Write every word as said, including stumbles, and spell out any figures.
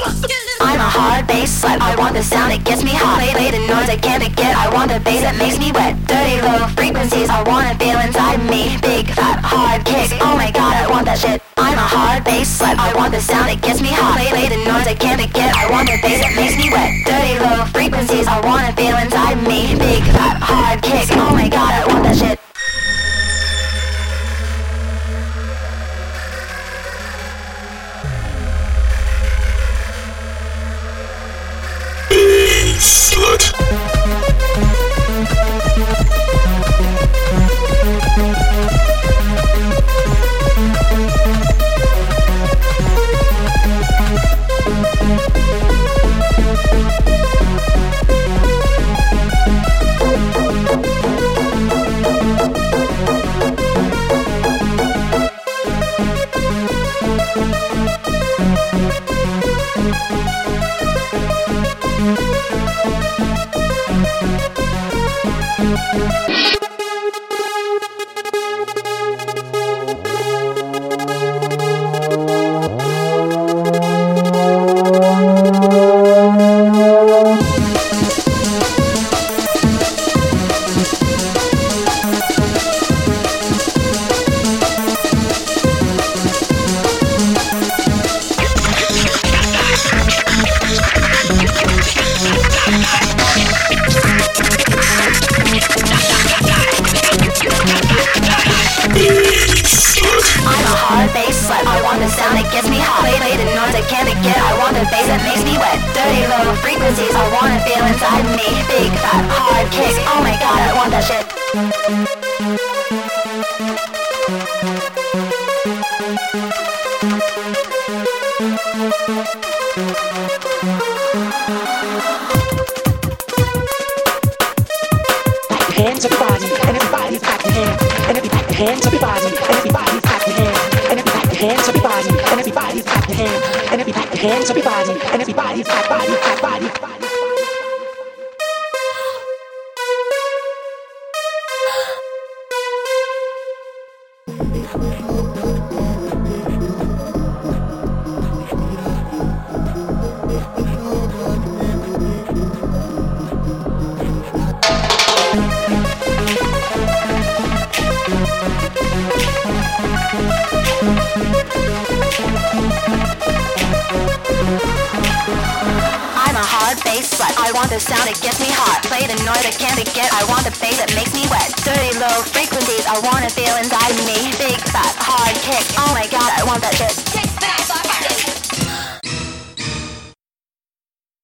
I'm a hard bass slut, I want the sound, it gets me hot. Play, play the noise I can't forget, I want the bass that makes me wet. Dirty low frequencies, I wanna feel inside me. Big fat hard kick, oh my god, I want that shit. I'm a hard bass slut, I want the sound, it gets me hot. Play, play the noise I can't forget, I want the bass that makes me wet. Dirty low frequencies, I wanna feel inside me. Big fat hard kick, oh my god, I want that shit. Slut. Hands up your body, and everybody's clap your hands, and everybody hands up your body, and everybody's clap your hands, and everybody hands up your body, and everybody's clap your hands, and everybody hands up your body, and everybody's clap body, clap body. I want the sound, it gets me hot. Play the noise I can't forget, I want the bass that makes me wet. Dirty low frequencies, I wanna feel inside me. Big fat hard kick, oh my god, I want that shit.